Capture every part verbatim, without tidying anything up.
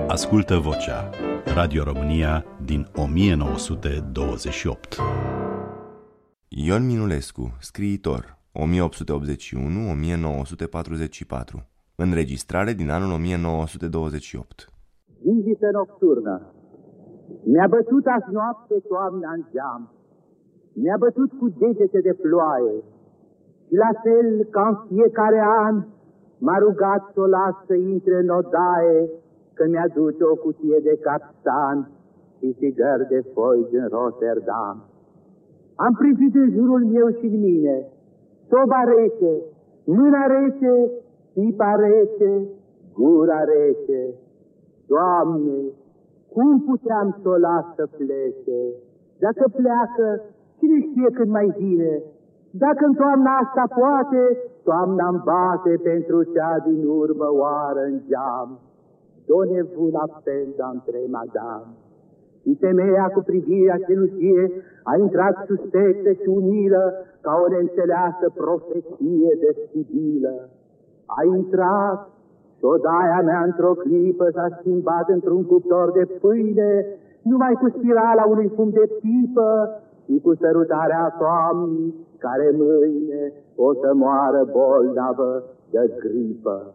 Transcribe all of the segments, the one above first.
Ascultă Vocea, Radio România din o mie nouă sute douăzeci și opt. Ion Minulescu, scriitor, o mie opt sute optzeci și unu - o mie nouă sute patruzeci și patru. Înregistrare din anul o mie nouă sute douăzeci și opt. Vizită nocturnă. Mi-a bătut azi noapte toamna în geam, mi-a bătut cu degete de ploaie și la fel ca în fiecare an m-a rugat să o las să intre în odaie, că mi-aduce o cutie de capsan și țigări de foi din Rotterdam. Am privit în jurul meu și în mine, soba rece, mâna rece, pipa rece, gura rece. Doamne, cum puteam să o las să plece? Dacă pleacă, cine știe când mai vine? Dacă în toamna asta poate, toamna-mi bate pentru cea din urmă oară în geam. Donnez-vous la peine d'entrer, madame. Și femeia cu privirea cenușie a intrat suspectă și umilă ca o neînțeleasă profeție de Sibilă. A intrat și odaia mea într-o clipă s-a schimbat într-un cuptor de pâine, numai cu spirala unui fum de pipă și cu sărutarea toamnii, care mâine o să moară bolnavă de gripă.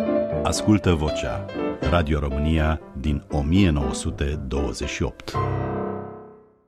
Ascultă Vocea, Radio România din o mie nouă sute douăzeci și opt.